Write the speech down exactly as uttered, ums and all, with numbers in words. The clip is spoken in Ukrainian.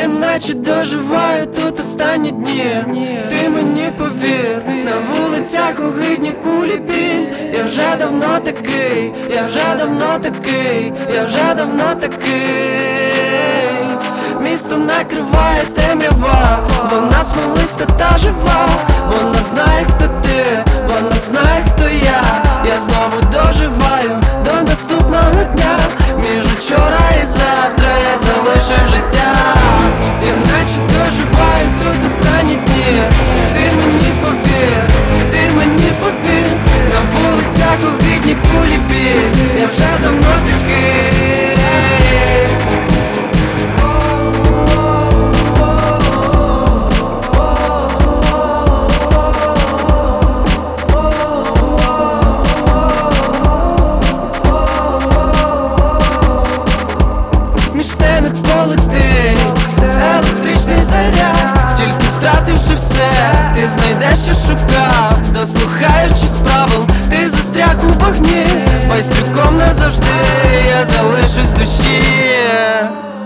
наче доживаю тут останні дні. Ти мені повір, на вулицях огидні кулі біль. Я вже давно такий, я вже давно такий, я вже давно такий. Місто накриває темрява, вона смолиста та жива. Вона знає, хто ти, вона знає, хто я. Я знову доживаю до наступного дня. Між учора і завтра я залишив життя. Я наче доживаю тут останні дні. Ти мені повір, ти мені повір. На вулицях огидні кулі біль. Я вже давно такий. Між тенет полетить електричний заряд. Тільки втративши все, ти знайдеш, що шукав. Дослухаючись правил, ти застряг у багні. Байстрюком назавжди я залишусь в душі.